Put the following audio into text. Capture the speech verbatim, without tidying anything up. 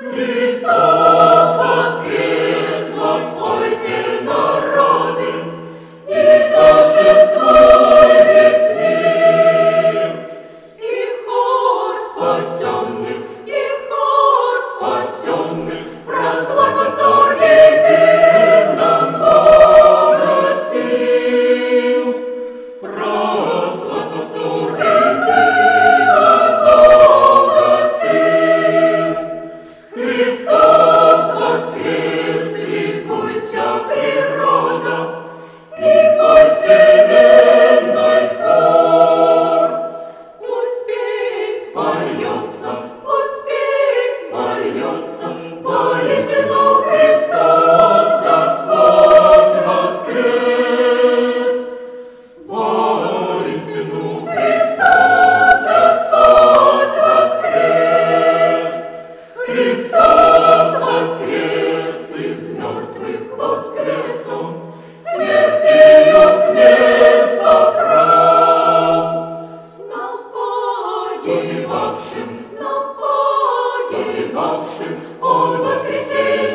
Христос воскрес, воспойте народы, и торжествуйте с Ним. И хор спасенных, и хор спасенных, прославь восторге дивном Бога сил. Прославь восторге дивном Бога сил. Христос воскрес, ликуйся природа, и по вселенной хор. Пусть песнь польется, пусть песнь польется, воистину Христос Господь воскрес. Воистину Христос Господь воскрес. Христос воскрес, из мертвых воскрес Он, смертью смерть поправ. Нам погибавшим, нам погибавшим Он воскресенье